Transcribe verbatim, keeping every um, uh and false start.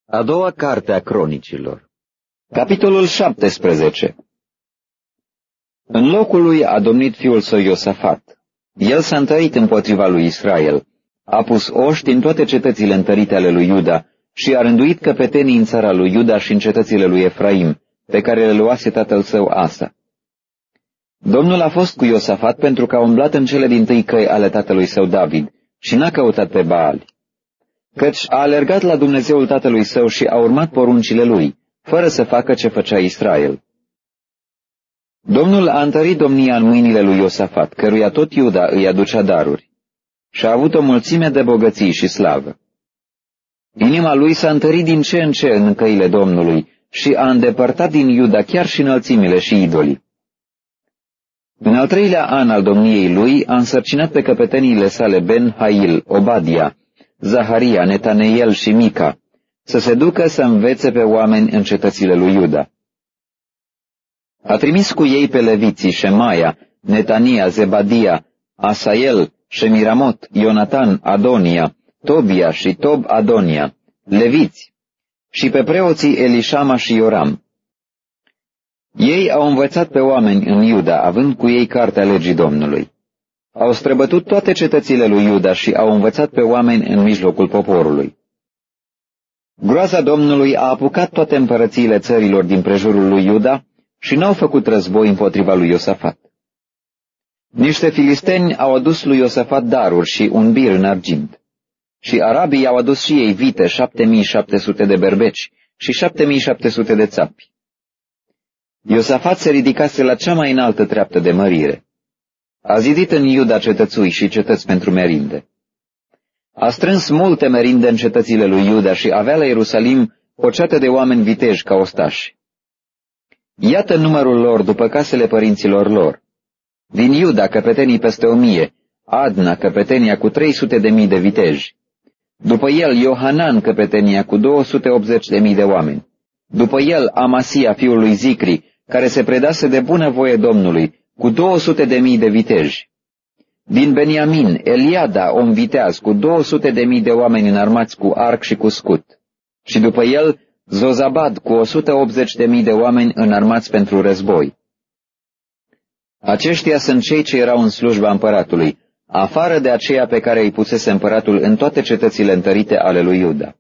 A doua carte a Cronicilor. Capitolul șaptesprezece. În locul lui a domnit fiul său Iosafat. El s-a întărit împotriva lui Israel, a pus oști în toate cetățile întărite ale lui Iuda și a rânduit căpetenii în țara lui Iuda și în cetățile lui Efraim, pe care le luase tatăl său Asa. Domnul a fost cu Iosafat pentru că a umblat în cele dintâi căi ale tatălui său David și n-a căutat pe Baali, căci a alergat la Dumnezeul tatălui său și a urmat poruncile lui, fără să facă ce făcea Israel. Domnul a întărit domnia în mâinile lui Iosafat, căruia tot Iuda îi aducea daruri, și a avut o mulțime de bogății și slavă. Inima lui s-a întărit din ce în ce în căile Domnului și a îndepărtat din Iuda chiar și înălțimile și idolii. În al treilea an al domniei lui a însărcinat pe căpeteniile sale Ben-Hail, Obadia, Zaharia, Netaneiel și Mica să se ducă să învețe pe oameni în cetățile lui Iuda. A trimis cu ei pe leviții Șemaia, Netania, Zebadia, Asael, Shemiramot, Ionatan, Adonia, Tobia și Tob Adonia, leviți, și pe preoții Elișama și Ioram. Ei au învățat pe oameni în Iuda, având cu ei cartea legii Domnului. Au străbătut toate cetățile lui Iuda și au învățat pe oameni în mijlocul poporului. Groaza Domnului a apucat toate împărățiile țărilor din prejurul lui Iuda și n-au făcut război împotriva lui Iosafat. Niște filisteni au adus lui Iosafat daruri și un bir în argint. Și arabii au adus și ei vite, șapte mii șapte sute de berbeci și șapte mii șapte sute de țapi. Iosafat se ridicase la cea mai înaltă treaptă de mărire. A zidit în Iuda cetățui și cetăți pentru merinde. A strâns multe merinde în cetățile lui Iuda și avea la Ierusalim o ceată de oameni viteji ca ostași. Iată numărul lor după casele părinților lor. Din Iuda căpetenii peste o mie, Adna căpetenia cu trei sute de mii de viteji. După el Iohanan căpetenia cu două sute optzeci de mii de oameni. După el Amasia fiul lui Zicri, care se predase de bună voie Domnului, cu două sute de mii de viteji. Din Beniamin, Eliada, om viteaz, cu două sute de mii de oameni înarmați cu arc și cu scut. Și după el Zozabad, cu o sută optzeci de mii de oameni înarmați pentru război. Aceștia sunt cei ce erau în slujba împăratului, afară de aceea pe care îi pusese împăratul în toate cetățile întărite ale lui Iuda.